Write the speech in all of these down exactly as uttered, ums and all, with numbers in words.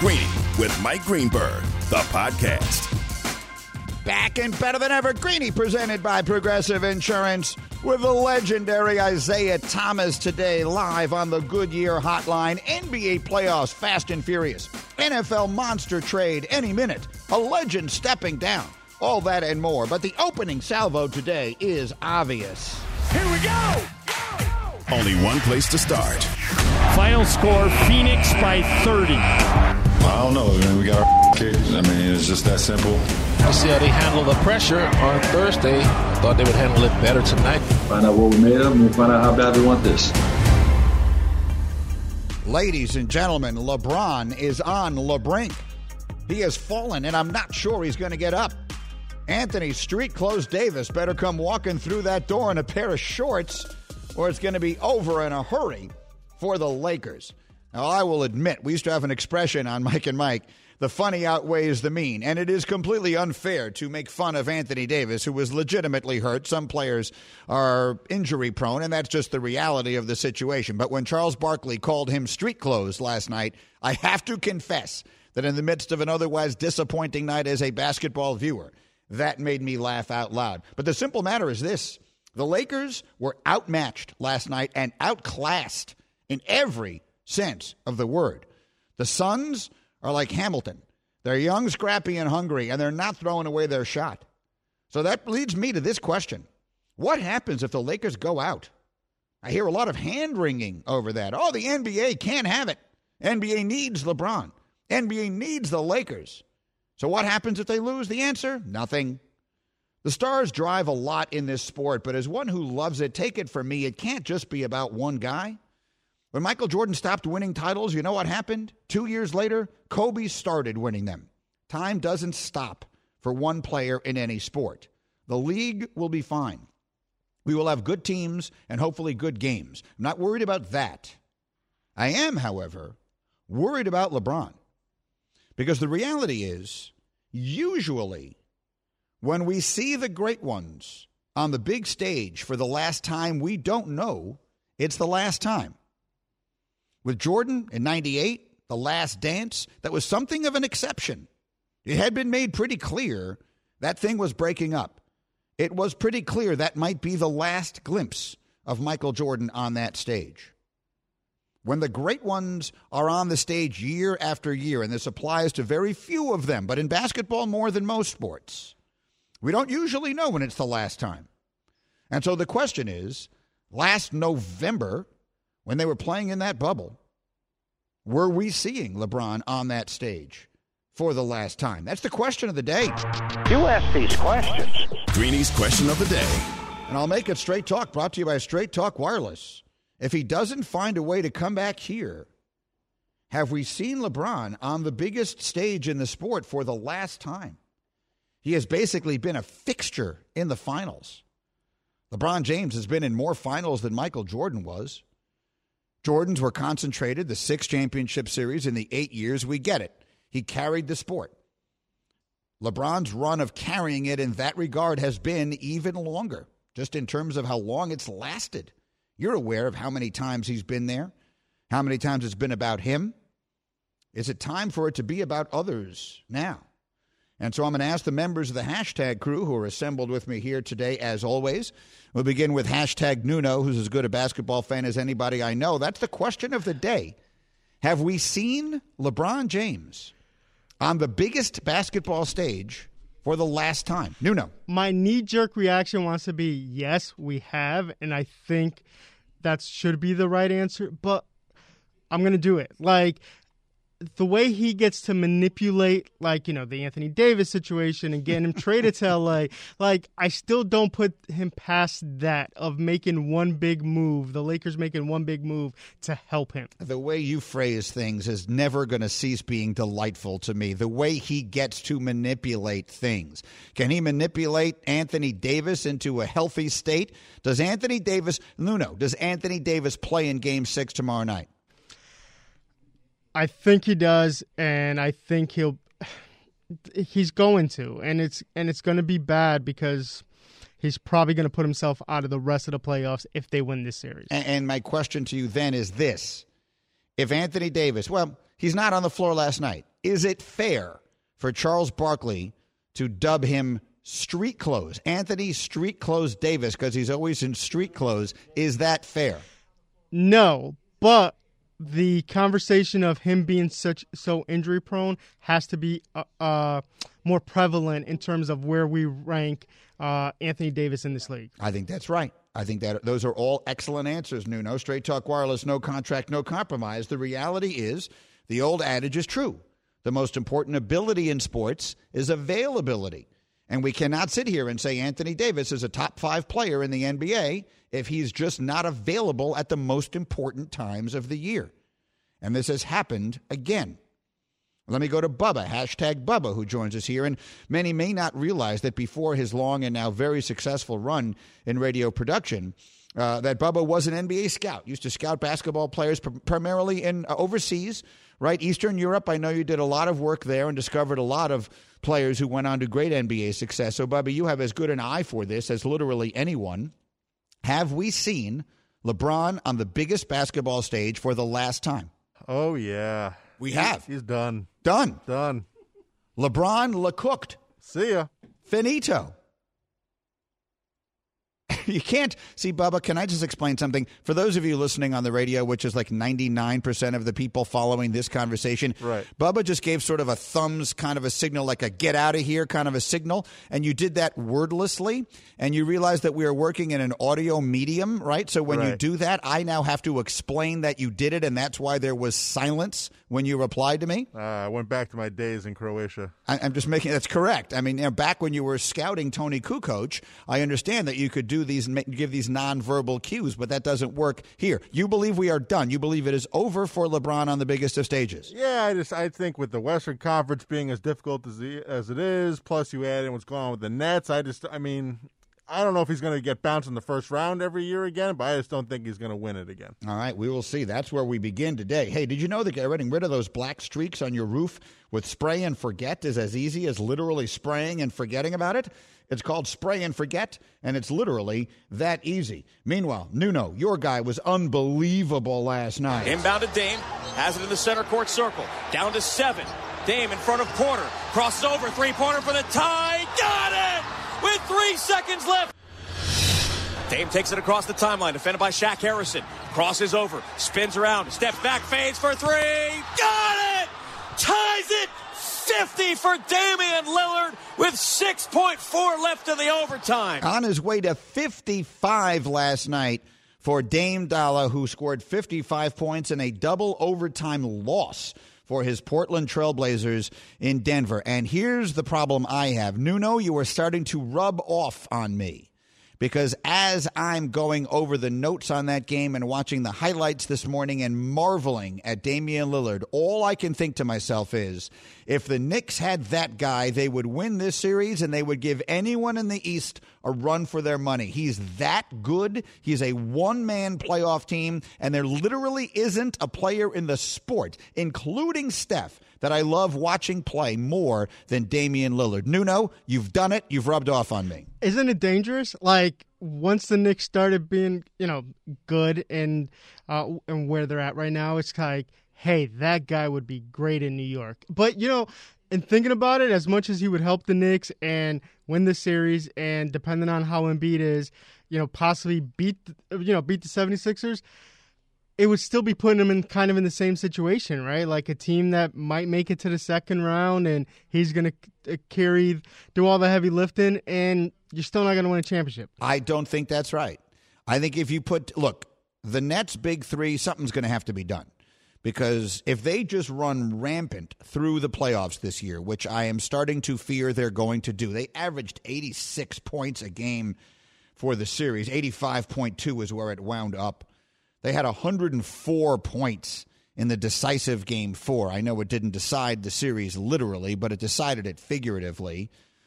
Greeny with Mike Greenberg, the podcast. Back and better than ever, Greeny presented by Progressive Insurance with the legendary Isaiah Thomas today live on the Goodyear Hotline. N B A playoffs, fast and furious. N F L monster trade any minute. A legend stepping down. All that and more. But the opening salvo today is obvious. Here we go! Only one place to start. Final score, Phoenix by thirty. I don't know, man. We got our kicked. I mean, it's just that simple. We'll see how they handle the pressure on Thursday. I thought they would handle it better tonight. Find out what we made of, and we'll find out how bad we want this. Ladies and gentlemen, LeBron is on LeBrink. He has fallen, and I'm not sure he's going to get up. Anthony Street Clothes Davis better come walking through that door in a pair of shorts, or it's going to be over in a hurry for the Lakers. Now, I will admit, we used to have an expression on Mike and Mike, the funny outweighs the mean, and it is completely unfair to make fun of Anthony Davis, who was legitimately hurt. Some players are injury-prone, and that's just the reality of the situation. But when Charles Barkley called him street clothes last night, I have to confess that in the midst of an otherwise disappointing night as a basketball viewer, that made me laugh out loud. But the simple matter is this. The Lakers were outmatched last night and outclassed in every sense of the word. The Suns are like Hamilton. They're young, scrappy, and hungry, and they're not throwing away their shot. So that leads me to this question. What happens if the Lakers go out? I hear a lot of hand-wringing over that. Oh, the N B A can't have it. N B A needs LeBron. N B A needs the Lakers. So what happens if they lose? The answer? Nothing. The stars drive a lot in this sport, but as one who loves it, take it from me, it can't just be about one guy. When Michael Jordan stopped winning titles, you know what happened? Two years later, Kobe started winning them. Time doesn't stop for one player in any sport. The league will be fine. We will have good teams and hopefully good games. I'm not worried about that. I am, however, worried about LeBron. Because the reality is, usually, when we see the great ones on the big stage for the last time, we don't know it's the last time. With Jordan in ninety-eight, the last dance, that was something of an exception. It had been made pretty clear that thing was breaking up. It was pretty clear that might be the last glimpse of Michael Jordan on that stage. When the great ones are on the stage year after year, and this applies to very few of them, but in basketball more than most sports, we don't usually know when it's the last time. And so the question is, last November, when they were playing in that bubble, were we seeing LeBron on that stage for the last time? That's the question of the day. You ask these questions. Greeny's question of the day. And I'll make it Straight Talk, brought to you by Straight Talk Wireless. If he doesn't find a way to come back here, have we seen LeBron on the biggest stage in the sport for the last time? He has basically been a fixture in the finals. LeBron James has been in more finals than Michael Jordan was. Jordans were concentrated, the six championship series in the eight years. We get it. He carried the sport. LeBron's run of carrying it in that regard has been even longer, just in terms of how long it's lasted. You're aware of how many times he's been there, how many times it's been about him. Is it time for it to be about others now? And so I'm going to ask the members of the hashtag crew who are assembled with me here today, as always. We'll begin with hashtag Nuno, who's as good a basketball fan as anybody I know. That's the question of the day. Have we seen LeBron James on the biggest basketball stage for the last time? Nuno. My knee-jerk reaction wants to be, yes, we have, and I think that should be the right answer, but I'm going to do it. Like, the way he gets to manipulate, like, you know, the Anthony Davis situation and getting him traded to L A, like, I still don't put him past that of making one big move, the Lakers making one big move to help him. The way you phrase things is never going to cease being delightful to me. The way he gets to manipulate things. Can he manipulate Anthony Davis into a healthy state? Does Anthony Davis, Nuno, does Anthony Davis play in Game six tomorrow night? I think he does, and I think he'll he's going to, and it's and it's going to be bad because he's probably going to put himself out of the rest of the playoffs if they win this series. And, and my question to you then is this. if Anthony Davis, well, he's not on the floor last night. Is it fair for Charles Barkley to dub him street clothes, Anthony Street Clothes Davis, because he's always in street clothes? Is that fair? No, but the conversation of him being such so injury prone has to be uh, uh, more prevalent in terms of where we rank uh, Anthony Davis in this league. I think that's right. I think that those are all excellent answers, Nuno. Straight Talk Wireless, no contract, no compromise. The reality is the old adage is true. The most important ability in sports is availability. And we cannot sit here and say Anthony Davis is a top five player in the N B A if he's just not available at the most important times of the year. And this has happened again. Let me go to Bubba, hashtag Bubba, who joins us here. And many may not realize that before his long and now very successful run in radio production, uh, that Bubba was an N B A scout, used to scout basketball players pr- primarily in uh, overseas, right? Eastern Europe. I know you did a lot of work there and discovered a lot of players who went on to great N B A success. So, Bubba, you have as good an eye for this as literally anyone. Have we seen LeBron on the biggest basketball stage for the last time? Oh, yeah. We have. He's done. Done. Done. LeBron LeCooked. See ya. Finito. You can't see, Bubba, can I just explain something? For those of you listening on the radio, which is like ninety-nine percent of the people following this conversation, right. Bubba just gave sort of a thumbs kind of a signal, like a get out of here kind of a signal, and you did that wordlessly, and you realize that we are working in an audio medium, right? So when right. you do that, I now have to explain that you did it, and that's why there was silence when you replied to me? Uh, I went back to my days in Croatia. I, I'm just making – that's correct. I mean, you know, back when you were scouting Tony Kukoc, I understand that you could do these – give these nonverbal cues, but that doesn't work here. You believe we are done. You believe it is over for LeBron on the biggest of stages. Yeah, I just I think with the Western Conference being as difficult as, the, as it is, plus you add in what's going on with the Nets, I just – I mean – I don't know if he's going to get bounced in the first round every year again, but I just don't think he's going to win it again. All right, we will see. That's where we begin today. Hey, did you know that getting rid of those black streaks on your roof with spray and forget is as easy as literally spraying and forgetting about it? It's called Spray and Forget, and it's literally that easy. Meanwhile, Nuno, your guy was unbelievable last night. Inbound to Dame, has it in the center court circle, down to seven. Dame in front of Porter, crosses over, three-pointer for the tie, got it! With three seconds left. Dame takes it across the timeline, defended by Shaq Harrison. Crosses over, spins around, steps back, fades for three. Got it! Ties it! fifty for Damian Lillard with six point four left in the overtime. On his way to fifty-five last night for Dame Dollar, who scored fifty-five points in a double overtime loss for his Portland Trailblazers in Denver. And here's the problem I have. Nuno, you are starting to rub off on me. Because as I'm going over the notes on that game and watching the highlights this morning and marveling at Damian Lillard, all I can think to myself is, if the Knicks had that guy, they would win this series and they would give anyone in the East a run for their money. He's that good. He's a one-man playoff team, and there literally isn't a player in the sport, including Steph, that I love watching play more than Damian Lillard. Nuno, you've done it. You've rubbed off on me. Isn't it dangerous? Like, once the Knicks started being, you know, good and uh, and where they're at right now, it's like, hey, that guy would be great in New York. But, you know, in thinking about it, as much as he would help the Knicks and win the series, and depending on how Embiid is, you know, possibly beat, you know, beat the seventy-sixers, it would still be putting him in kind of in the same situation, right? Like a team that might make it to the second round, and he's going to carry, do all the heavy lifting, and you're still not going to win a championship. I don't think that's right. I think if you put, look, the Nets' big three, something's going to have to be done. Because if they just run rampant through the playoffs this year, which I am starting to fear they're going to do, they averaged eighty-six points a game for the series. eighty-five point two is where it wound up. They had one hundred four points in the decisive game four. I know it didn't decide the series literally, but it decided it figuratively.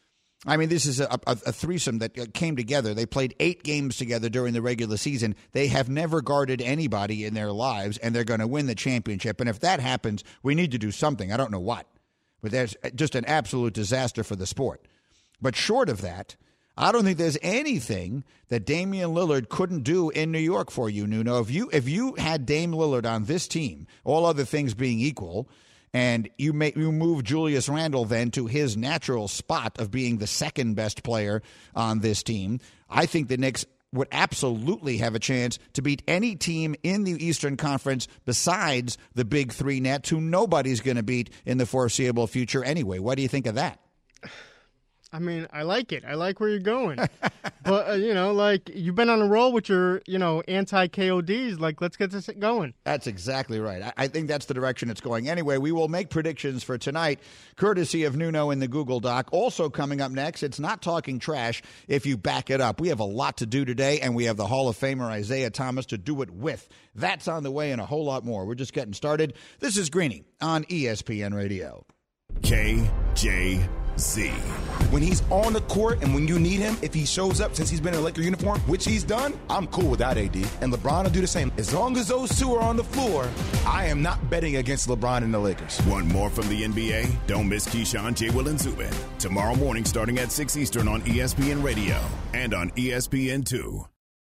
I mean, this is a, a, a threesome that came together. They played eight games together during the regular season. They have never guarded anybody in their lives, and they're going to win the championship. And if that happens, we need to do something. I don't know what. But that's just an absolute disaster for the sport. But short of that, I don't think there's anything that Damian Lillard couldn't do in New York for you, Nuno. If you if you had Dame Lillard on this team, all other things being equal, and you make you move Julius Randle then to his natural spot of being the second best player on this team, I think the Knicks would absolutely have a chance to beat any team in the Eastern Conference besides the big three Nets, who nobody's going to beat in the foreseeable future anyway. What do you think of that? I mean, I like it. I like where you're going. But, uh, you know, like, you've been on a roll with your, you know, anti-K O Ds. Like, let's get this going. That's exactly right. I, I think that's the direction it's going. Anyway, we will make predictions for tonight, courtesy of Nuno in the Google Doc. Also coming up next, it's not talking trash if you back it up. We have a lot to do today, and we have the Hall of Famer Isaiah Thomas to do it with. That's on the way and a whole lot more. We're just getting started. This is Greeny on E S P N Radio. K J Z. When he's on the court and when you need him, if he shows up since he's been in a Laker uniform, which he's done, I'm cool with that, A D. And LeBron will do the same. As long as those two are on the floor, I am not betting against LeBron and the Lakers. Want more from the N B A? Don't miss Keyshawn, J. Will, and Zubin. Tomorrow morning starting at six Eastern on E S P N Radio and on E S P N two.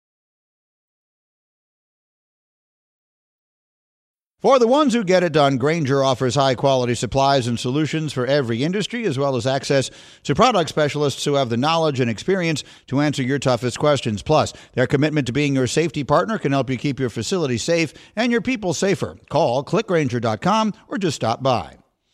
For the ones who get it done, Grainger offers high-quality supplies and solutions for every industry, as well as access to product specialists who have the knowledge and experience to answer your toughest questions. Plus, their commitment to being your safety partner can help you keep your facility safe and your people safer. Call click grainger dot com or just stop by.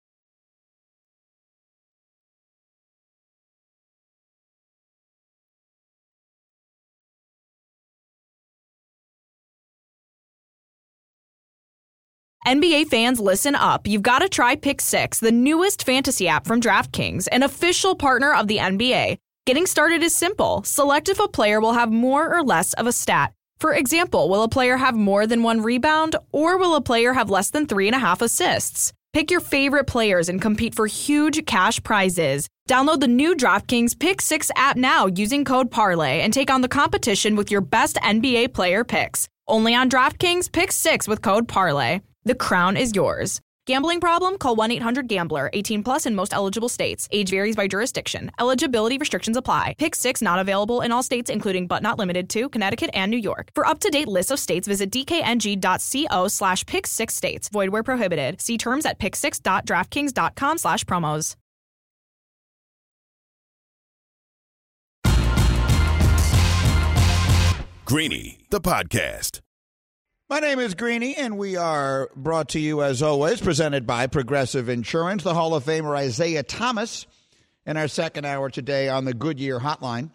N B A fans, listen up. You've got to try Pick Six, the newest fantasy app from DraftKings, an official partner of the N B A. Getting started is simple. Select if a player will have more or less of a stat. For example, will a player have more than one rebound, or will a player have less than three and a half assists? Pick your favorite players and compete for huge cash prizes. Download the new DraftKings Pick Six app now using code Parlay and take on the competition with your best N B A player picks. Only on DraftKings Pick Six with code Parlay. The crown is yours. Gambling problem? Call one eight hundred gambler. eighteen plus in most eligible states. Age varies by jurisdiction. Eligibility restrictions apply. Pick Six not available in all states, including but not limited to Connecticut and New York. For up-to-date list of states, visit dkng.co slash pick six states. Void where prohibited. See terms at pick six dot draftkings dot com slash promos. Greeny, the podcast. My name is Greeny, and we are brought to you, as always, presented by Progressive Insurance, the Hall of Famer Isaiah Thomas, in our second hour today on the Goodyear Hotline.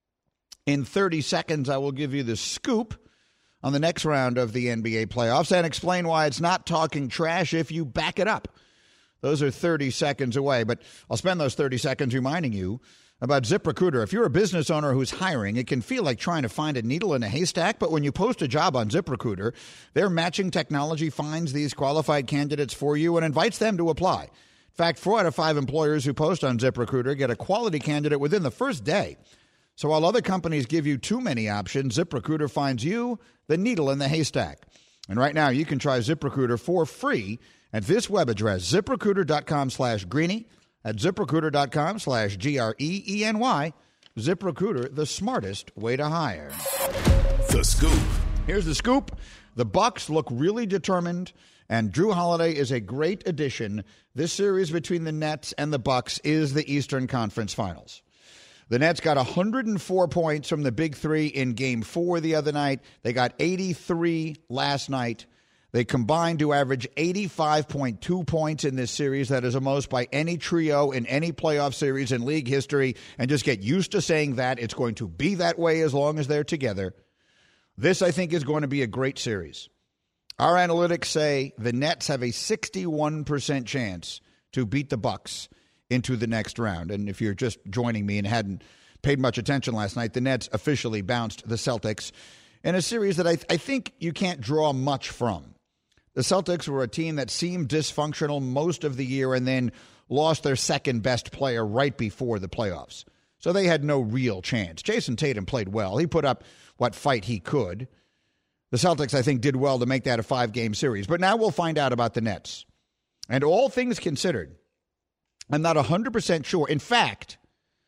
In thirty seconds, I will give you the scoop on the next round of the N B A playoffs and explain why it's not talking trash if you back it up. Those are thirty seconds away, but I'll spend those thirty seconds reminding you about ZipRecruiter. If you're a business owner who's hiring, it can feel like trying to find a needle in a haystack, but when you post a job on ZipRecruiter, their matching technology finds these qualified candidates for you and invites them to apply. In fact, four out of five employers who post on ZipRecruiter get a quality candidate within the first day. So while other companies give you too many options, ZipRecruiter finds you the needle in the haystack. And right now, you can try ZipRecruiter for free at this web address, ZipRecruiter.com slash Greeny. At ZipRecruiter.com slash G R E E N Y. ZipRecruiter, the smartest way to hire. The scoop. Here's the scoop. The Bucks look really determined, and Jrue Holiday is a great addition. This series between the Nets and the Bucks is the Eastern Conference Finals. The Nets got one hundred four points from the Big Three in Game four the other night. They got eighty-three last night. They combined to average eighty-five point two points in this series. That is the most by any trio in any playoff series in league history. And just get used to saying that. It's going to be that way as long as they're together. This, I think, is going to be a great series. Our analytics say the Nets have a sixty-one percent chance to beat the Bucks into the next round. And if you're just joining me and hadn't paid much attention last night, the Nets officially bounced the Celtics in a series that I, th- I think you can't draw much from. The Celtics were a team that seemed dysfunctional most of the year and then lost their second best player right before the playoffs. So they had no real chance. Jason Tatum played well. He put up what fight he could. The Celtics, I think, did well to make that a five-game series. But now we'll find out about the Nets. And all things considered, I'm not one hundred percent sure. In fact,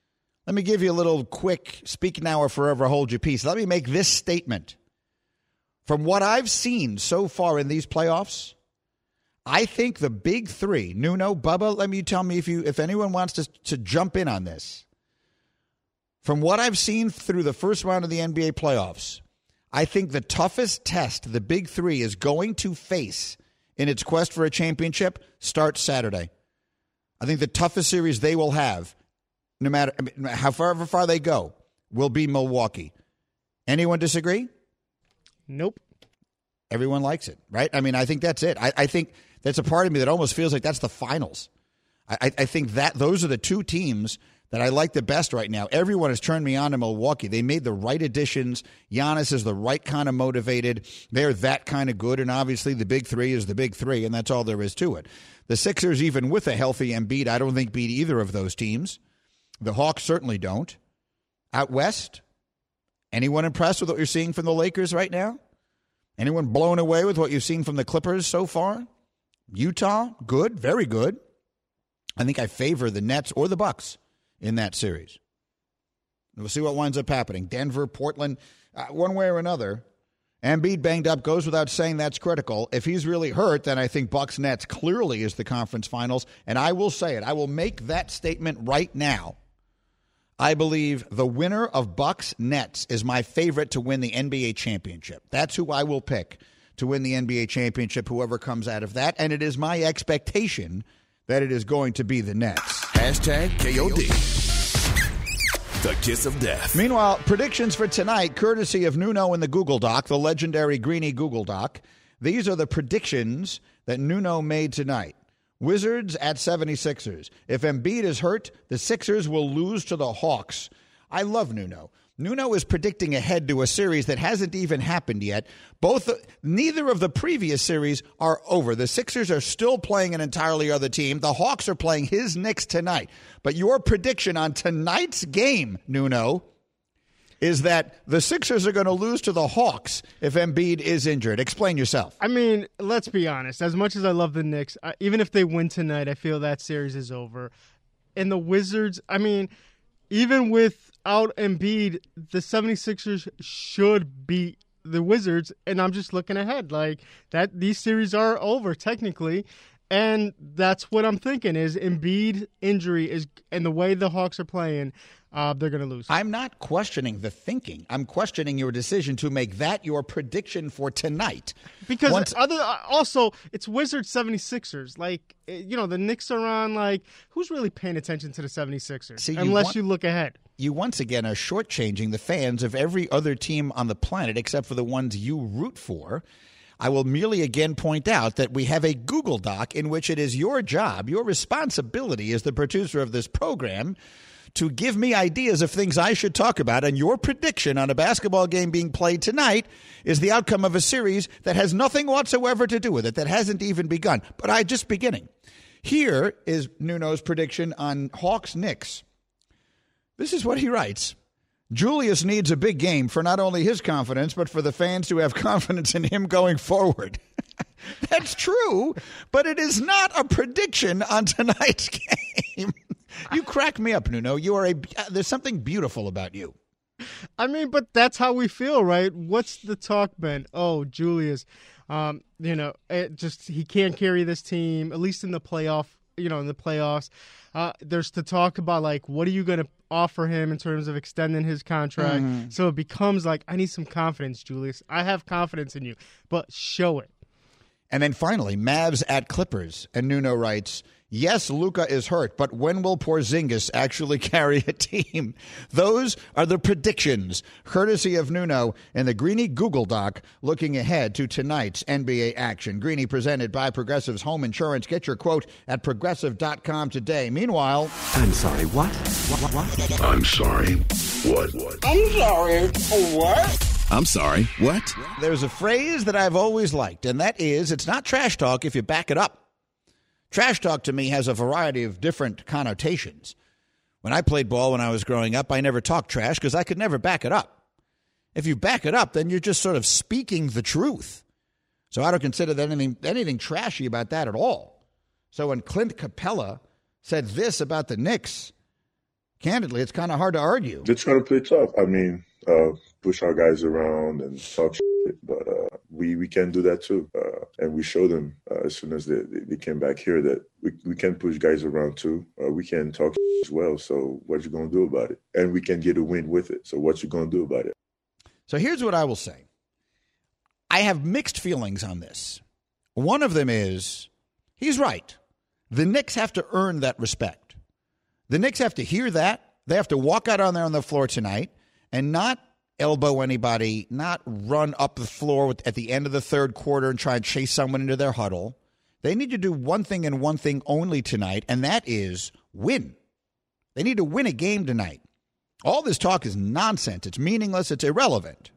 Let me give you a little quick speak now or forever hold your peace. Let me make this statement. From what I've seen so far in these playoffs, I think the big three, Nuno, Bubba, let me tell me if you if anyone wants to, to jump in on this. From what I've seen through the first round of the N B A playoffs, I think the toughest test the big three is going to face in its quest for a championship starts Saturday. I think the toughest series they will have, no matter I mean, how far, how far they go, will be Milwaukee. Anyone disagree? Nope. Everyone likes it, right? I mean, I think that's it. I, I think that's a part of me that almost feels like that's the finals. I, I think that those are the two teams that I like the best right now. Everyone has turned me on to Milwaukee. They made the right additions. Giannis is the right kind of motivated. They're that kind of good, and obviously the big three is the big three, and that's all there is to it. The Sixers, even with a healthy Embiid, I don't think beat either of those teams. The Hawks certainly don't. Out west, anyone impressed with what you're seeing from the Lakers right now? Anyone blown away with what you've seen from the Clippers so far? Utah, good, very good. I think I favor the Nets or the Bucks in that series. We'll see what winds up happening. Denver, Portland, uh, one way or another. Embiid banged up goes without saying that's critical. If he's really hurt, then I think Bucks Nets clearly is the conference finals. And I will say it. I will make that statement right now. I believe the winner of Bucks Nets is my favorite to win the N B A championship. That's who I will pick to win the N B A championship, whoever comes out of that. And it is my expectation that it is going to be the Nets. Hashtag K O D. The kiss of death. Meanwhile, predictions for tonight, courtesy of Nuno in the Google Doc, the legendary Greeny Google Doc. These are the predictions that Nuno made tonight. Wizards at seventy-sixers. If Embiid is hurt, the Sixers will lose to the Hawks. I love Nuno. Nuno is predicting ahead to a series that hasn't even happened yet. Both, neither of the previous series are over. The Sixers are still playing an entirely other team. The Hawks are playing his Knicks tonight. But your prediction on tonight's game, Nuno, is that the Sixers are going to lose to the Hawks if Embiid is injured. Explain yourself. I mean, let's be honest. As much as I love the Knicks, uh, even if they win tonight, I feel that series is over. And the Wizards, I mean, even without Embiid, the seventy-sixers should beat the Wizards. And I'm just looking ahead. Like, that these series are over, technically. And that's what I'm thinking is Embiid injury is, and the way the Hawks are playing, uh, they're going to lose. I'm not questioning the thinking. I'm questioning your decision to make that your prediction for tonight. Because Once, other also, it's Wizards seventy-sixers. Like, you know, the Knicks are on, like, who's really paying attention to the seventy-sixers? See, you unless want, you look ahead. You once again are shortchanging the fans of every other team on the planet except for the ones you root for. I will merely again point out that we have a Google Doc in which it is your job, your responsibility as the producer of this program, to give me ideas of things I should talk about. And your prediction on a basketball game being played tonight is the outcome of a series that has nothing whatsoever to do with it, that hasn't even begun. But I just beginning. Here is Nuno's prediction on Hawks Knicks. This is what he writes. Julius needs a big game for not only his confidence, but for the fans to have confidence in him going forward. That's true, but it is not a prediction on tonight's game. You crack me up, Nuno. You are a. There's something beautiful about you. I mean, but that's how we feel, right? What's the talk been? Oh, Julius, um, you know, it just he can't carry this team, at least in the playoff. You know, in the playoffs, uh, there's the talk about, like, what are you going to offer him in terms of extending his contract? Mm-hmm. So it becomes like, I need some confidence, Julius. I have confidence in you, but show it. And then finally, Mavs at Clippers. And Nuno writes, yes, Luka is hurt, but when will Porzingis actually carry a team? Those are the predictions, courtesy of Nuno in the Greeny Google Doc, looking ahead to tonight's N B A action. Greeny presented by Progressive's Home Insurance. Get your quote at progressive dot com today. Meanwhile, I'm sorry, what? What? What? I'm sorry, what? What? I'm sorry, what? I'm sorry, what? There's a phrase that I've always liked, and that is, it's not trash talk if you back it up. Trash talk to me has a variety of different connotations. When I played ball when I was growing up, I never talked trash because I could never back it up. If you back it up, then you're just sort of speaking the truth. So I don't consider that anything, anything trashy about that at all. So when Clint Capella said this about the Knicks, candidly, it's kind of hard to argue. They're trying to play tough. I mean, uh, push our guys around and talk shit, but uh, we, we can do that too. Uh, and we showed them uh, as soon as they, they came back here that we, we can push guys around too. Uh, we can talk shit as well. So what you going to do about it? And we can get a win with it. So what you going to do about it? So here's what I will say. I have mixed feelings on this. One of them is, he's right. The Knicks have to earn that respect. The Knicks have to hear that. They have to walk out on there on the floor tonight and not elbow anybody, not run up the floor with, at the end of the third quarter and try and chase someone into their huddle. They need to do one thing and one thing only tonight, and that is win. They need to win a game tonight. All this talk is nonsense. It's meaningless. It's irrelevant.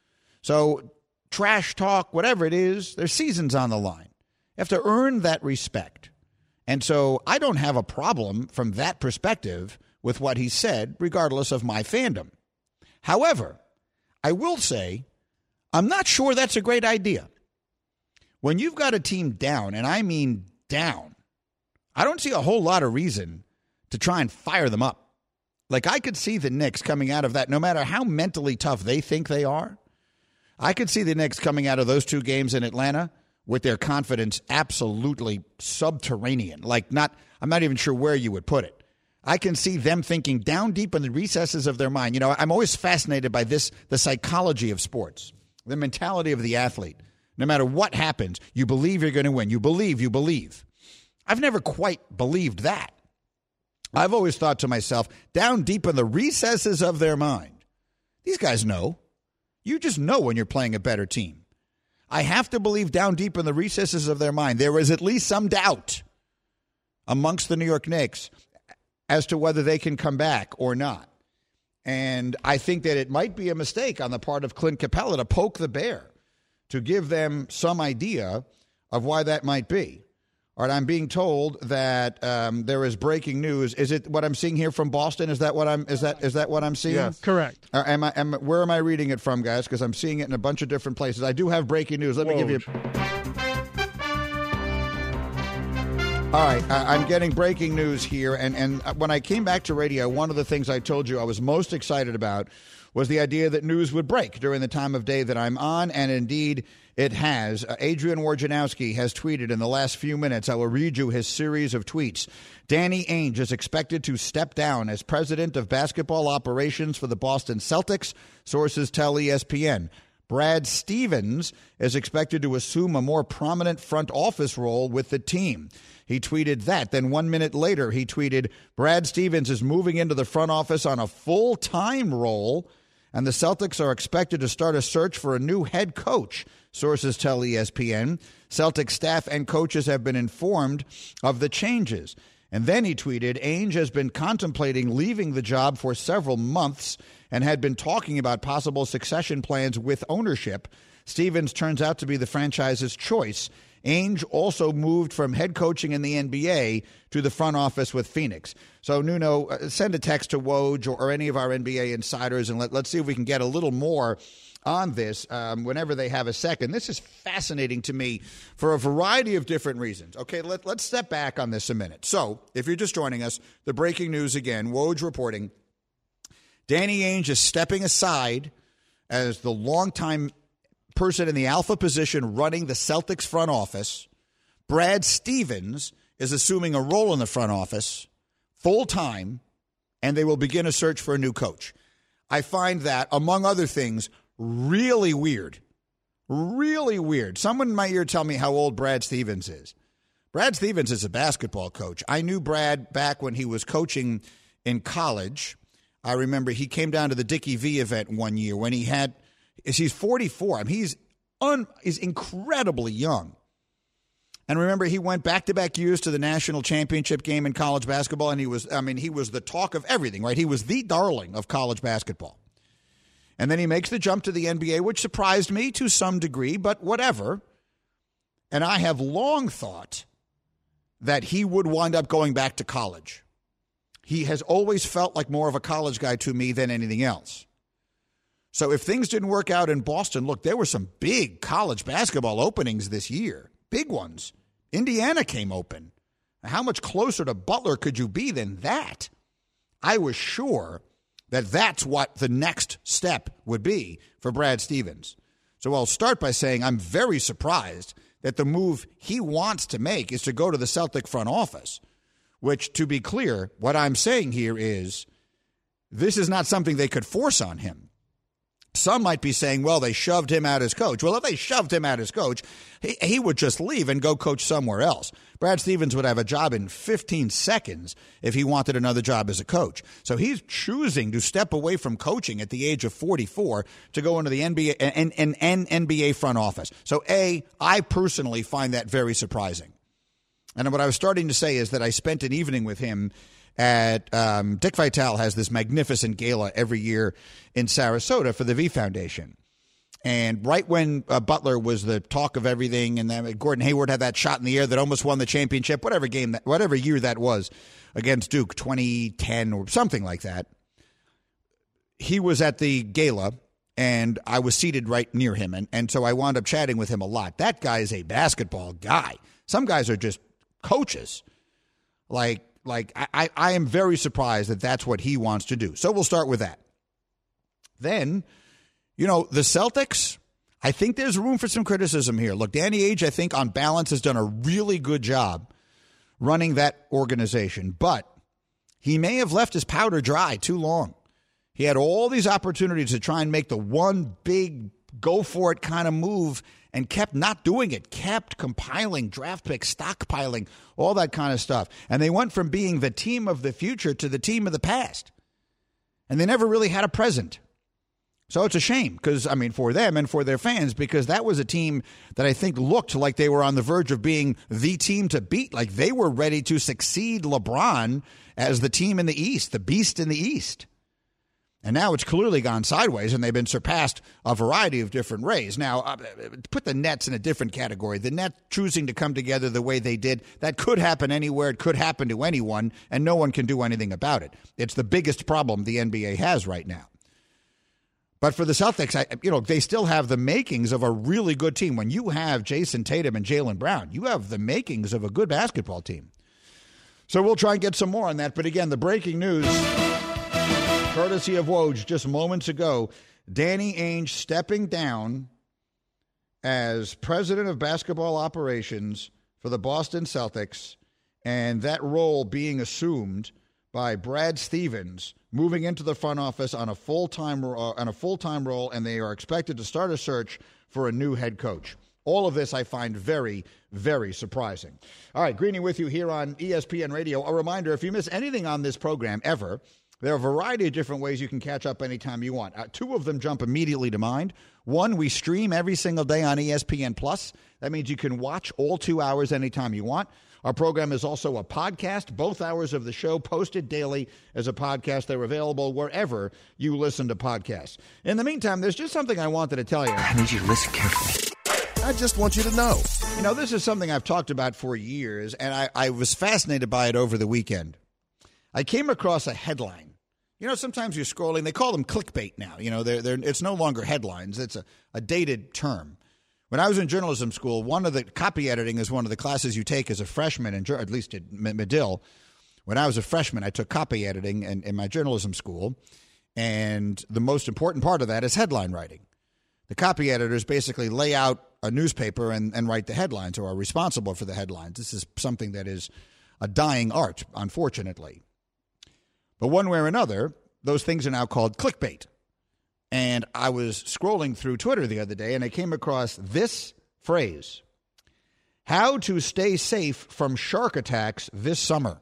So trash talk, whatever it is, their season's on the line. You have to earn that respect. And so I don't have a problem from that perspective with what he said, regardless of my fandom. However, I will say I'm not sure that's a great idea. When you've got a team down, and I mean down, I don't see a whole lot of reason to try and fire them up. Like, I could see the Knicks coming out of that, no matter how mentally tough they think they are. I could see the Knicks coming out of those two games in Atlanta with their confidence absolutely subterranean. Like, not, I'm not even sure where you would put it. I can see them thinking down deep in the recesses of their mind. You know, I'm always fascinated by this, the psychology of sports, the mentality of the athlete. No matter what happens, you believe you're going to win. You believe, you believe. I've never quite believed that. I've always thought to myself, down deep in the recesses of their mind, these guys know. You just know when you're playing a better team. I have to believe down deep in the recesses of their mind, there is at least some doubt amongst the New York Knicks as to whether they can come back or not. And I think that it might be a mistake on the part of Clint Capella to poke the bear, to give them some idea of why that might be. All right, I'm being told that um, there is breaking news. Is it what I'm seeing here from Boston? Is that what I'm? Is that is that what I'm seeing? Yes, correct. Uh, am I? Am, where am I reading it from, guys? Because I'm seeing it in a bunch of different places. I do have breaking news. Let me give you. All right, I, I'm getting breaking news here, and and when I came back to radio, one of the things I told you I was most excited about was the idea that news would break during the time of day that I'm on, and indeed it has. Uh, Adrian Wojnarowski has tweeted in the last few minutes. I will read you his series of tweets. Danny Ainge is expected to step down as president of basketball operations for the Boston Celtics, sources tell E S P N. Brad Stevens is expected to assume a more prominent front office role with the team. He tweeted that. Then one minute later, he tweeted, Brad Stevens is moving into the front office on a full-time role, and the Celtics are expected to start a search for a new head coach, sources tell E S P N. Celtics staff and coaches have been informed of the changes. And then he tweeted, Ainge has been contemplating leaving the job for several months and had been talking about possible succession plans with ownership. Stevens turns out to be the franchise's choice. Ainge also moved from head coaching in the N B A to the front office with Phoenix. So, Nuno, uh, send a text to Woj or, or any of our N B A insiders, and let, let's see if we can get a little more on this um, whenever they have a second. This is fascinating to me for a variety of different reasons. Okay, let, let's step back on this a minute. So, if you're just joining us, the breaking news again, Woj reporting, Danny Ainge is stepping aside as the longtime person in the alpha position running the Celtics front office. Brad Stevens is assuming a role in the front office full-time, and they will begin a search for a new coach. I find that, among other things, really weird. Really weird. Someone in my ear tell me how old Brad Stevens is. Brad Stevens is a basketball coach. I knew Brad back when he was coaching in college. I remember he came down to the Dickie V event one year when he had – he's forty-four. I mean, he's, un, he's incredibly young. And remember, he went back-to-back years to the national championship game in college basketball, and he was, I mean, he was the talk of everything, right? He was the darling of college basketball. And then he makes the jump to the N B A, which surprised me to some degree, but whatever. And I have long thought that he would wind up going back to college. He has always felt like more of a college guy to me than anything else. So if things didn't work out in Boston, look, there were some big college basketball openings this year. Big ones. Indiana came open. How much closer to Butler could you be than that? I was sure that that's what the next step would be for Brad Stevens. So I'll start by saying I'm very surprised that the move he wants to make is to go to the Celtic front office, which, to be clear, what I'm saying here is this is not something they could force on him. Some might be saying, well, they shoved him out as coach. Well, if they shoved him out as coach, he, he would just leave and go coach somewhere else. Brad Stevens would have a job in fifteen seconds if he wanted another job as a coach. So he's choosing to step away from coaching at the age of forty-four to go into the N B A and, and, and N B A front office. So, A, I personally find that very surprising. And what I was starting to say is that I spent an evening with him at um, Dick Vitale has this magnificent gala every year in Sarasota for the V Foundation. And right when uh, Butler was the talk of everything, and then Gordon Hayward had that shot in the air that almost won the championship, whatever game, that, whatever year that was against Duke, twenty ten or something like that, he was at the gala, and I was seated right near him. And, and so I wound up chatting with him a lot. That guy is a basketball guy. Some guys are just coaches. Like, Like, I, I am very surprised that that's what he wants to do. So we'll start with that. Then, you know, the Celtics, I think there's room for some criticism here. Look, Danny Ainge, I think, on balance, has done a really good job running that organization. But he may have left his powder dry too long. He had all these opportunities to try and make the one big go-for-it kind of move and kept not doing it, kept compiling draft picks, stockpiling, all that kind of stuff. And they went from being the team of the future to the team of the past. And they never really had a present. So it's a shame because, I mean, for them and for their fans, because that was a team that I think looked like they were on the verge of being the team to beat. Like they were ready to succeed LeBron as the team in the East, the beast in the East. And now it's clearly gone sideways, and they've been surpassed a variety of different ways. Now, uh, put the Nets in a different category. The Nets choosing to come together the way they did, that could happen anywhere. It could happen to anyone, and no one can do anything about it. It's the biggest problem the N B A has right now. But for the Celtics, I, you know, they still have the makings of a really good team. When you have Jason Tatum and Jaylen Brown, you have the makings of a good basketball team. So we'll try and get some more on that. But again, the breaking news, courtesy of Woj just moments ago, Danny Ainge stepping down as president of basketball operations for the Boston Celtics, and that role being assumed by Brad Stevens, moving into the front office on a full-time uh, on a full-time role, and they are expected to start a search for a new head coach. All of this I find very, very surprising. All right, Greeny with you here on E S P N Radio. A reminder, if you miss anything on this program ever, there are a variety of different ways you can catch up anytime you want. Uh, two of them jump immediately to mind. One, we stream every single day on E S P N Plus. That means you can watch all two hours anytime you want. Our program is also a podcast. Both hours of the show posted daily as a podcast. They're available wherever you listen to podcasts. In the meantime, there's just something I wanted to tell you. I need you to listen carefully. I just want you to know. You know, this is something I've talked about for years, and I, I was fascinated by it over the weekend. I came across a headline. You know, sometimes you're scrolling. They call them clickbait now. You know, they're, they're, it's no longer headlines. It's a, a dated term. When I was in journalism school, one of the copy editing is one of the classes you take as a freshman, in, at least at Medill. When I was a freshman, I took copy editing in, in my journalism school, and the most important part of that is headline writing. The copy editors basically lay out a newspaper and, and write the headlines, or are responsible for the headlines. This is something that is a dying art, unfortunately. But one way or another, those things are now called clickbait. And I was scrolling through Twitter the other day, and I came across this phrase: how to stay safe from shark attacks this summer.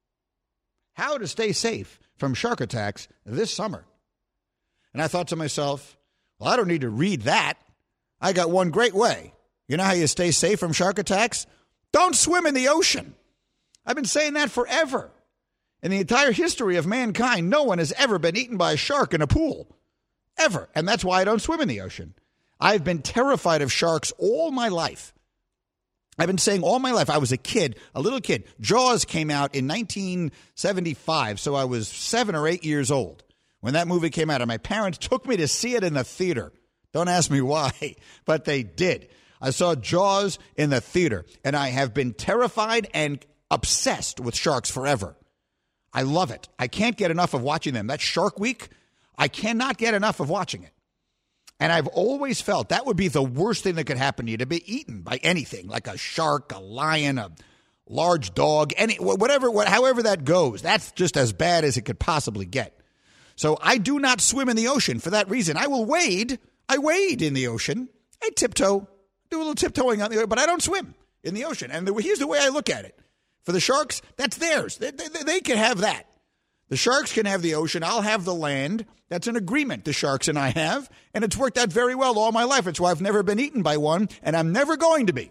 How to stay safe from shark attacks this summer. And I thought to myself, well, I don't need to read that. I got one great way. You know how you stay safe from shark attacks? Don't swim in the ocean. I've been saying that forever. In the entire history of mankind, no one has ever been eaten by a shark in a pool. Ever. And that's why I don't swim in the ocean. I've been terrified of sharks all my life. I've been saying all my life. I was a kid, a little kid. Jaws came out in nineteen seventy-five, so I was seven or eight years old when that movie came out. And my parents took me to see it in the theater. Don't ask me why, but they did. I saw Jaws in the theater, and I have been terrified and obsessed with sharks forever. I love it. I can't get enough of watching them. That Shark Week, I cannot get enough of watching it. And I've always felt that would be the worst thing that could happen to you, to be eaten by anything, like a shark, a lion, a large dog, any whatever, however that goes. That's just as bad as it could possibly get. So I do not swim in the ocean for that reason. I will wade. I wade in the ocean. I tiptoe, do a little tiptoeing on the ocean, but I don't swim in the ocean. And the, here's the way I look at it. For the sharks, that's theirs. They, they, they can have that. The sharks can have the ocean. I'll have the land. That's an agreement the sharks and I have, and it's worked out very well all my life. It's why I've never been eaten by one, and I'm never going to be.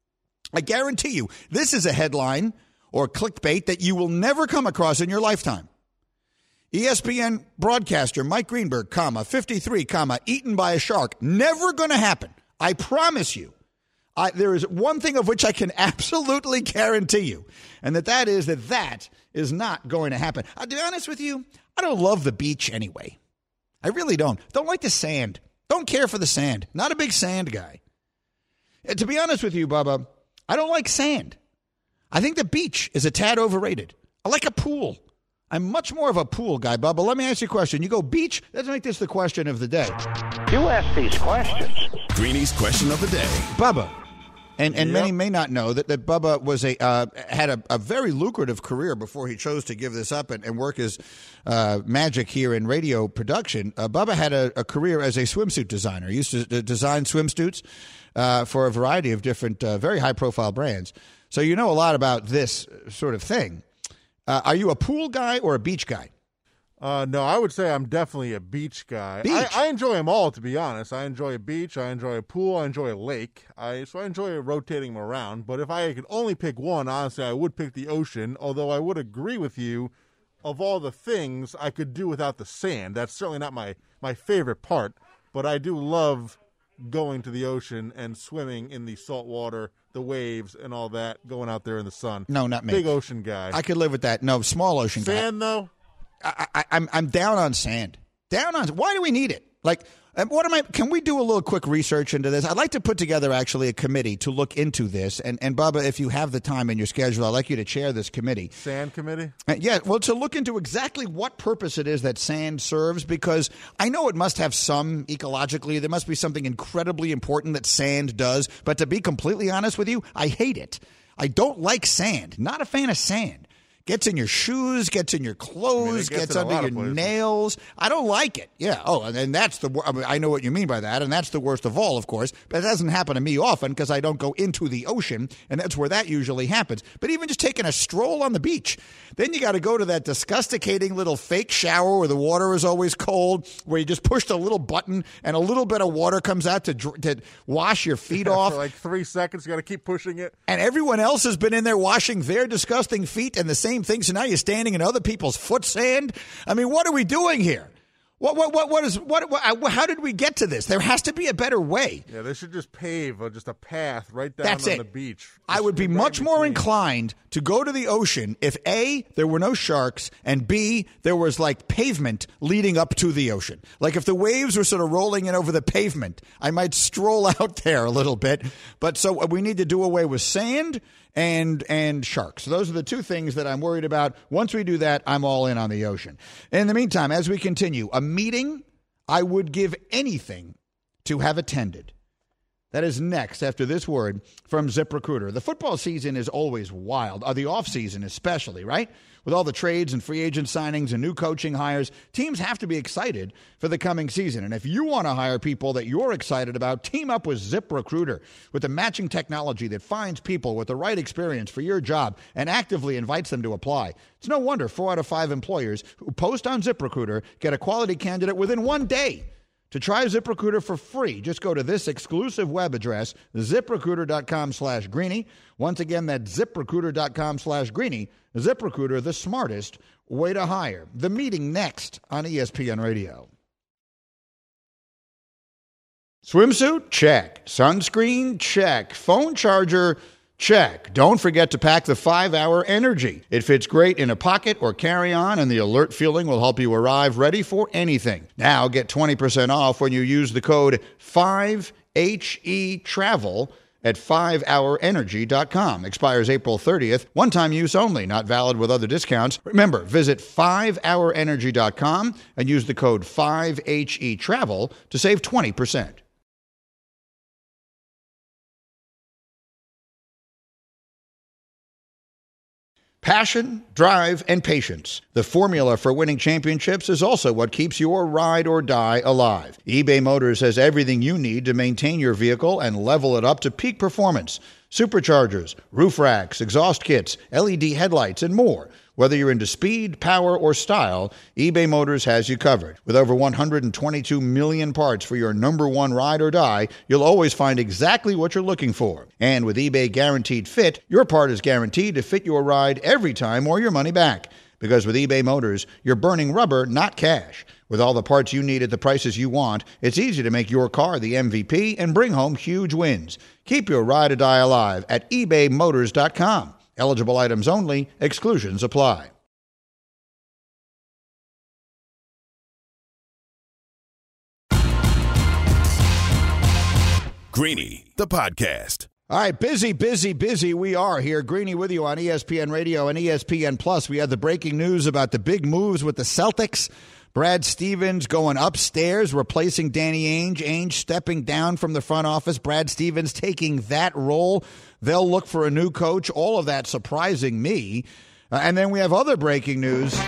I guarantee you, this is a headline or clickbait that you will never come across in your lifetime. E S P N broadcaster Mike Greenberg, comma, fifty-three, comma, eaten by a shark. Never going to happen. I promise you. I, there is one thing of which I can absolutely guarantee you, and that that is that that is not going to happen. I'll be honest with you, I don't love the beach anyway. I really don't. Don't like the sand. Don't care for the sand. Not a big sand guy. And to be honest with you, Bubba, I don't like sand. I think the beach is a tad overrated. I like a pool. I'm much more of a pool guy, Bubba. Let me ask you a question. You go beach? Let's make this the question of the day. You ask these questions. Greeny's question of the day. Bubba. And and Yep. many may not know that, that Bubba was a uh, had a, a very lucrative career before he chose to give this up and, and work his uh, magic here in radio production. Uh, Bubba had a, a career as a swimsuit designer. He used to d- design swimsuits uh, for a variety of different, uh, very high-profile brands. So you know a lot about this sort of thing. Uh, are you a pool guy or a beach guy? Uh, no, I would say I'm definitely a beach guy. Beach. I, I enjoy them all, to be honest. I enjoy a beach, I enjoy a pool, I enjoy a lake. I so I enjoy rotating them around. But if I could only pick one, honestly, I would pick the ocean. Although I would agree with you, of all the things I could do without the sand. That's certainly not my my favorite part. But I do love going to the ocean and swimming in the salt water, the waves, and all that. Going out there in the sun. No, not me. Big ocean guy. I could live with that. No, small ocean guy. Sand though. I, I, I'm I'm down on sand. Down on. Why do we need it? Like, what am I? Can we do a little quick research into this? I'd like to put together actually a committee to look into this. And and Bubba, if you have the time in your schedule, I'd like you to chair this committee. Sand committee. Uh, yeah, well, to look into exactly what purpose it is that sand serves, because I know it must have some ecologically. There must be something incredibly important that sand does. But to be completely honest with you, I hate it. I don't like sand. Not a fan of sand. Gets in your shoes, gets in your clothes, I mean, gets gets in a under lot your of places. nails. I don't like it. Yeah. Oh, and, and that's the. wor- I, mean, I know what you mean by that, and that's the worst of all, of course. But it doesn't happen to me often because I don't go into the ocean, and that's where that usually happens. But even just taking a stroll on the beach, then you got to go to that disgusting little fake shower where the water is always cold, where you just push the little button and a little bit of water comes out to dr- to wash your feet off. For like three seconds, you got to keep pushing it. And everyone else has been in there washing their disgusting feet and the same thing. So now you're standing in other people's foot sand. I mean, what are we doing here? What, what, what, what is, what, what, how did we get to this? There has to be a better way. Yeah, they should just pave uh, just a path right down That's on it. the beach. I Just would be right much more between. inclined to go to the ocean if A, there were no sharks, and B, there was like pavement leading up to the ocean. Like if the waves were sort of rolling in over the pavement, I might stroll out there a little bit. But so we need to do away with sand and and sharks. Those are the two things that I'm worried about. Once we do that, I'm all in on the ocean. In the meantime, as we continue, a meeting I would give anything to have attended. That is next after this word from ZipRecruiter. The football season is always wild, or the offseason especially, right? With all the trades and free agent signings and new coaching hires, teams have to be excited for the coming season. And if you want to hire people that you're excited about, team up with ZipRecruiter with the matching technology that finds people with the right experience for your job and actively invites them to apply. It's no wonder four out of five employers who post on ZipRecruiter get a quality candidate within one day. To try ZipRecruiter for free, just go to this exclusive web address, ZipRecruiter.com slash Greeny. Once again, that's ZipRecruiter.com slash Greeny. ZipRecruiter, the smartest way to hire. The meeting next on E S P N Radio. Swimsuit? Check. Sunscreen? Check. Phone charger? Check. Don't forget to pack the five hour Energy. It fits great in a pocket or carry-on, and the alert feeling will help you arrive ready for anything. Now get twenty percent off when you use the code five H E Travel at five hour energy dot com. Expires April thirtieth. One-time use only, not valid with other discounts. Remember, visit five hour energy dot com and use the code five H E travel to save twenty percent. Passion, drive, and patience. The formula for winning championships is also what keeps your ride or die alive. eBay Motors has everything you need to maintain your vehicle and level it up to peak performance. Superchargers, roof racks, exhaust kits, L E D headlights, and more. Whether you're into speed, power, or style, eBay Motors has you covered. With over one hundred twenty-two million parts for your number one ride or die, you'll always find exactly what you're looking for. And with eBay Guaranteed Fit, your part is guaranteed to fit your ride every time or your money back. Because with eBay Motors, you're burning rubber, not cash. With all the parts you need at the prices you want, it's easy to make your car the M V P and bring home huge wins. Keep your ride or die alive at ebay motors dot com. Eligible items only. Exclusions apply. Greeny, the podcast. All right, busy, busy, busy we are here. Greeny with you on E S P N Radio and E S P N Plus. We had the breaking news about the big moves with the Celtics. Brad Stevens going upstairs, replacing Danny Ainge. Ainge stepping down from the front office. Brad Stevens taking that role. They'll look for a new coach. All of that surprising me. Uh, and then we have other breaking news.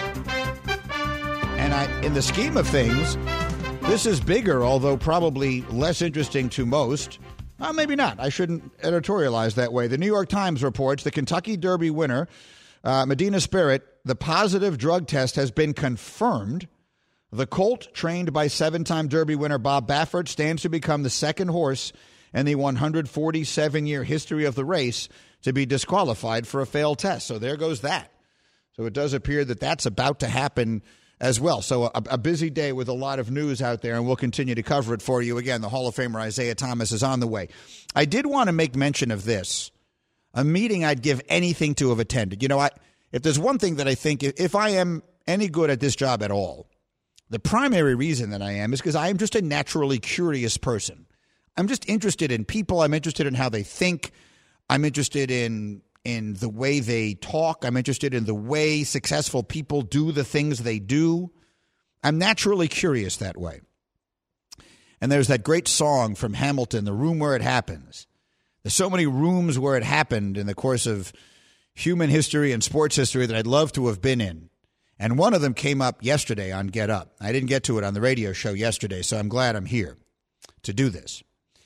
And I, in the scheme of things, this is bigger, although probably less interesting to most. Well, maybe not. I shouldn't editorialize that way. The New York Times reports the Kentucky Derby winner, uh, Medina Spirit, the positive drug test has been confirmed. The colt, trained by seven-time Derby winner Bob Baffert, stands to become the second horse in the one hundred forty-seven year history of the race to be disqualified for a failed test. So there goes that. So it does appear that that's about to happen as well. So a, a busy day with a lot of news out there, and we'll continue to cover it for you. Again, the Hall of Famer Isaiah Thomas is on the way. I did want to make mention of this, a meeting I'd give anything to have attended. You know, I, if there's one thing that I think, if I am any good at this job at all, the primary reason that I am is because I am just a naturally curious person. I'm just interested in people. I'm interested in how they think. I'm interested in in the way they talk. I'm interested in the way successful people do the things they do. I'm naturally curious that way. And there's that great song from Hamilton, The Room Where It Happens. There's so many rooms where it happened in the course of human history and sports history that I'd love to have been in. And one of them came up yesterday on Get Up. I didn't get to it on the radio show yesterday, so I'm glad I'm here to do this.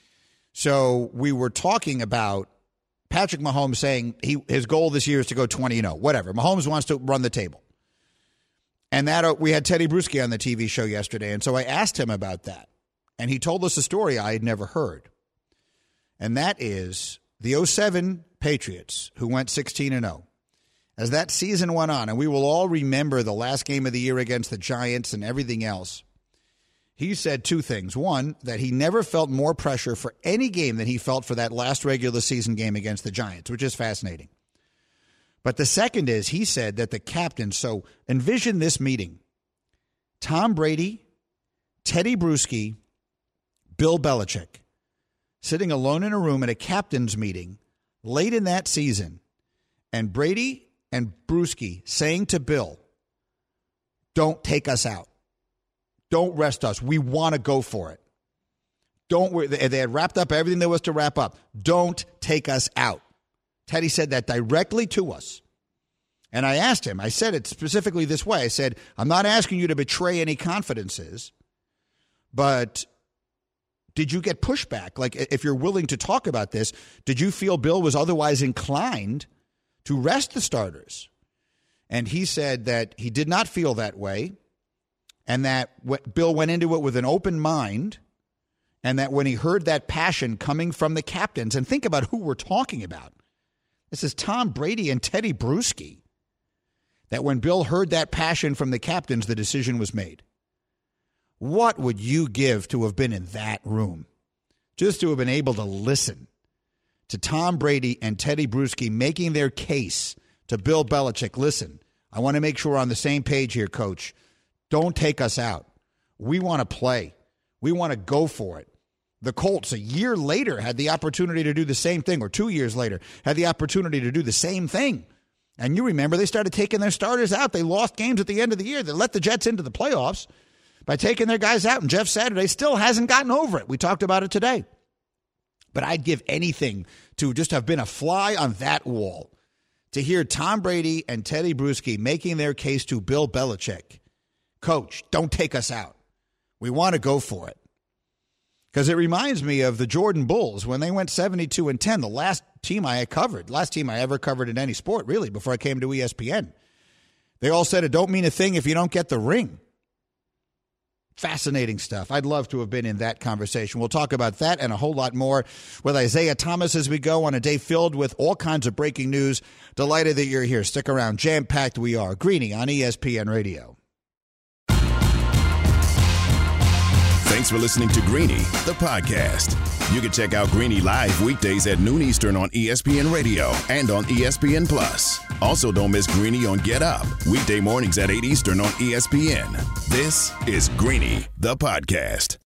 So we were talking about Patrick Mahomes saying he his goal this year is to go twenty and oh, whatever. Mahomes wants to run the table. And that uh, we had Teddy Bruschi on the T V show yesterday, and so I asked him about that. And he told us a story I had never heard. And that is the oh seven Patriots, who went sixteen and oh. As that season went on, and we will all remember the last game of the year against the Giants and everything else, he said two things. One, that he never felt more pressure for any game than he felt for that last regular season game against the Giants, which is fascinating. But the second is he said that the captain, so envision this meeting, Tom Brady, Teddy Bruschi, Bill Belichick, sitting alone in a room at a captain's meeting late in that season, and Brady and Bruschi saying to Bill, don't take us out. Don't rest us. We want to go for it. Don't. They had wrapped up everything there was to wrap up. Don't take us out. Teddy said that directly to us. And I asked him, I said it specifically this way. I said, I'm not asking you to betray any confidences, but did you get pushback? Like, if you're willing to talk about this, did you feel Bill was otherwise inclined to rest the starters? And he said that he did not feel that way, and that Bill went into it with an open mind, and that when he heard that passion coming from the captains, and think about who we're talking about. This is Tom Brady and Teddy Bruschi. That when Bill heard that passion from the captains, the decision was made. What would you give to have been in that room? Just to have been able to listen to Tom Brady and Teddy Bruschi making their case to Bill Belichick. Listen, I want to make sure we're on the same page here, Coach. Don't take us out. We want to play. We want to go for it. The Colts, a year later, had the opportunity to do the same thing, or two years later, had the opportunity to do the same thing. And you remember they started taking their starters out. They lost games at the end of the year. They let the Jets into the playoffs by taking their guys out. And Jeff Saturday still hasn't gotten over it. We talked about it today. But I'd give anything to just have been a fly on that wall to hear Tom Brady and Teddy Bruschi making their case to Bill Belichick. Coach, don't take us out. We want to go for it. Because it reminds me of the Jordan Bulls when they went seventy-two and ten, the last team I covered, last team I ever covered in any sport, really, before I came to E S P N. They all said it don't mean a thing if you don't get the ring. Fascinating stuff. I'd love to have been in that conversation. We'll talk about that and a whole lot more with Isaiah Thomas as we go on a day filled with all kinds of breaking news. Delighted that you're here. Stick around. Jam-packed we are. Greeny on E S P N Radio. Thanks for listening to Greeny, the podcast. You can check out Greeny live weekdays at noon Eastern on E S P N Radio and on E S P N Plus. Also, don't miss Greeny on Get Up, weekday mornings at eight Eastern on E S P N. This is Greeny, the podcast.